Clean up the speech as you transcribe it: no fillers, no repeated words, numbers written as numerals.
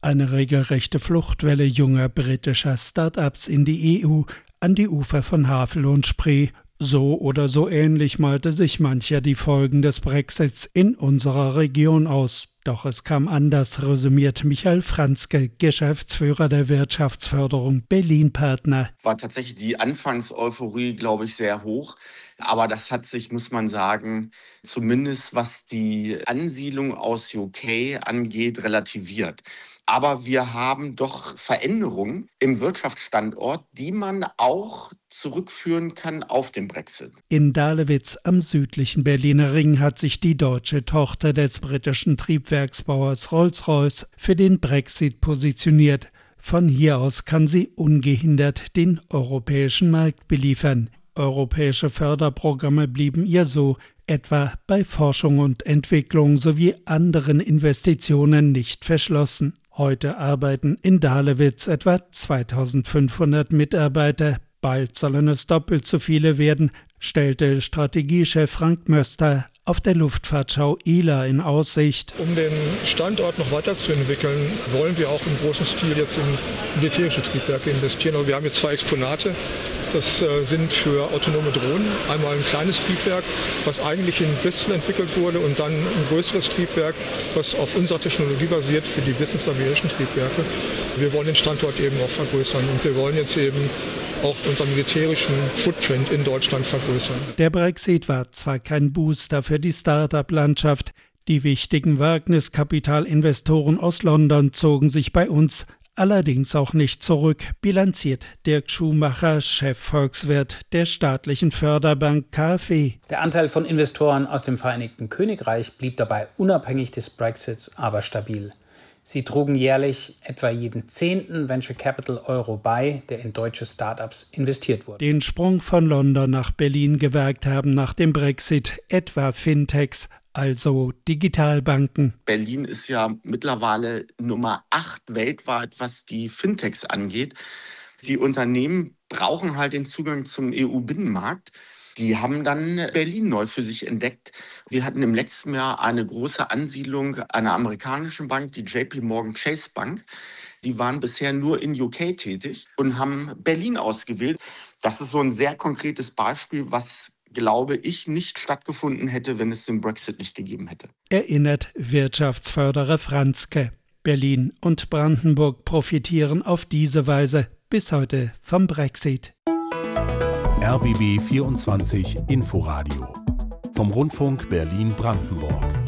Eine regelrechte Fluchtwelle junger britischer Start-ups in die EU, an die Ufer von Havel und Spree. So oder so ähnlich malte sich mancher die Folgen des Brexits in unserer Region aus. Doch es kam anders, resümiert Michael Franzke, Geschäftsführer der Wirtschaftsförderung Berlin-Partner. War tatsächlich die Anfangseuphorie, glaube ich, sehr hoch. Aber das hat sich, muss man sagen, zumindest was die Ansiedlung aus UK angeht, relativiert. Aber wir haben doch Veränderungen im Wirtschaftsstandort, die man auch zurückführen kann auf den Brexit. In Dahlewitz am südlichen Berliner Ring hat sich die deutsche Tochter des britischen Triebwerksbauers Rolls-Royce für den Brexit positioniert. Von hier aus kann sie ungehindert den europäischen Markt beliefern. Europäische Förderprogramme blieben ihr so, etwa bei Forschung und Entwicklung sowie anderen Investitionen, nicht verschlossen. Heute arbeiten in Dahlewitz etwa 2500 Mitarbeiter. Bald sollen es doppelt so viele werden, stellte Strategiechef Frank Möster auf der Luftfahrtschau ILA in Aussicht. Um den Standort noch weiterzuentwickeln, wollen wir auch im großen Stil jetzt in militärische Triebwerke investieren. Aber wir haben jetzt 2 Exponate. Das sind für autonome Drohnen. Einmal ein kleines Triebwerk, was eigentlich in Bristol entwickelt wurde, und dann ein größeres Triebwerk, was auf unserer Technologie basiert für die Business Aviation Triebwerke. Wir wollen den Standort eben auch vergrößern und wir wollen jetzt eben auch unseren militärischen Footprint in Deutschland vergrößern. Der Brexit war zwar kein Booster für die Start-up-Landschaft. Die wichtigen Wagniskapitalinvestoren aus London zogen sich bei uns allerdings auch nicht zurück, bilanziert Dirk Schumacher, Chefvolkswirt der staatlichen Förderbank KfW. Der Anteil von Investoren aus dem Vereinigten Königreich blieb dabei unabhängig des Brexits aber stabil. Sie trugen jährlich etwa jeden 10. Venture Capital Euro bei, der in deutsche Startups investiert wurde. Den Sprung von London nach Berlin gewagt haben nach dem Brexit etwa Fintechs, also Digitalbanken. Berlin ist ja mittlerweile Nummer 8 weltweit, was die Fintechs angeht. Die Unternehmen brauchen halt den Zugang zum EU-Binnenmarkt. Die haben dann Berlin neu für sich entdeckt. Wir hatten im letzten Jahr eine große Ansiedlung einer amerikanischen Bank, die JP Morgan Chase Bank. Die waren bisher nur in UK tätig und haben Berlin ausgewählt. Das ist so ein sehr konkretes Beispiel, was, glaube ich, nicht stattgefunden hätte, wenn es den Brexit nicht gegeben hätte. Erinnert Wirtschaftsförderer Franzke. Berlin und Brandenburg profitieren auf diese Weise bis heute vom Brexit. RBB 24 Inforadio vom Rundfunk Berlin-Brandenburg.